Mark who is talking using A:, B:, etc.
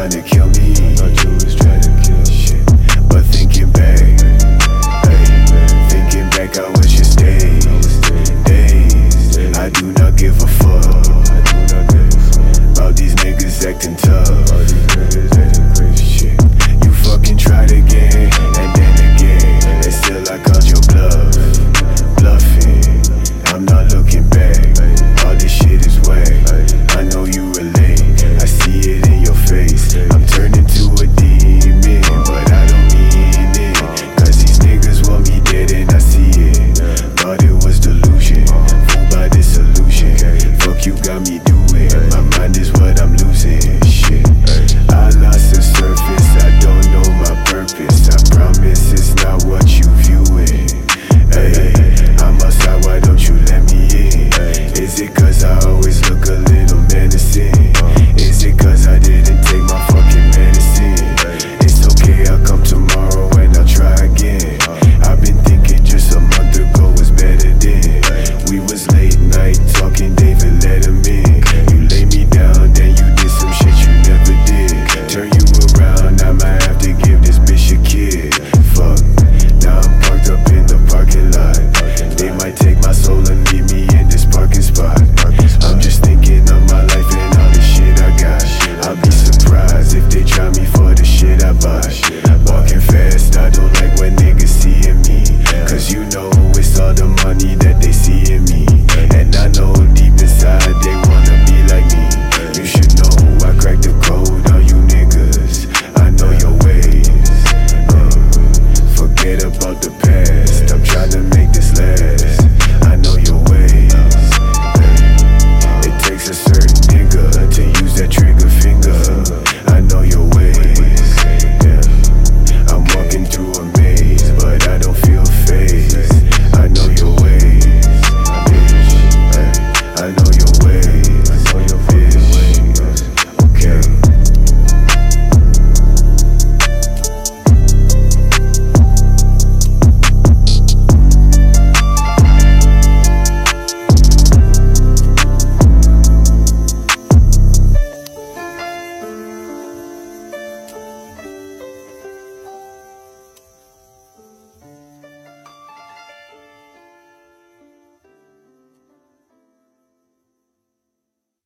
A: trying to kill me. Shit. But thinking back, I wish you stayed. Days, I do not give a fuck about these niggas acting tough. Shit. You fucking tried again, and then again, and still I called you